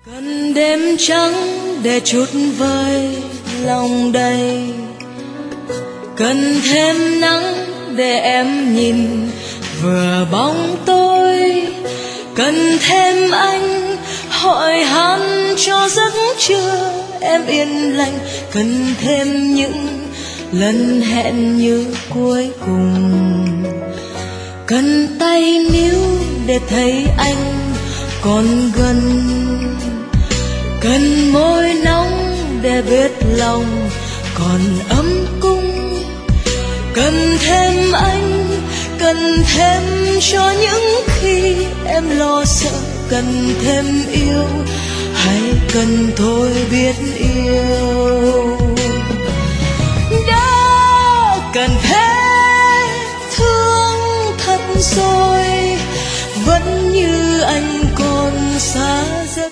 Cần đêm trắng để chút vơi lòng đầy, cần thêm nắng để em nhìn vừa bóng tôi, cần thêm anh hỏi han cho giấc trưa em yên lành, cần thêm những lần hẹn như cuối cùng, cần tay níu để thấy anh còn gần, cần môi nóng để biết lòng còn ấm cung, cần thêm anh, cần thêm cho những khi em lo sợ, cần thêm yêu hay cần thôi biết yêu. Đã cần thế thương thật rồi, vẫn như anh còn xa giấc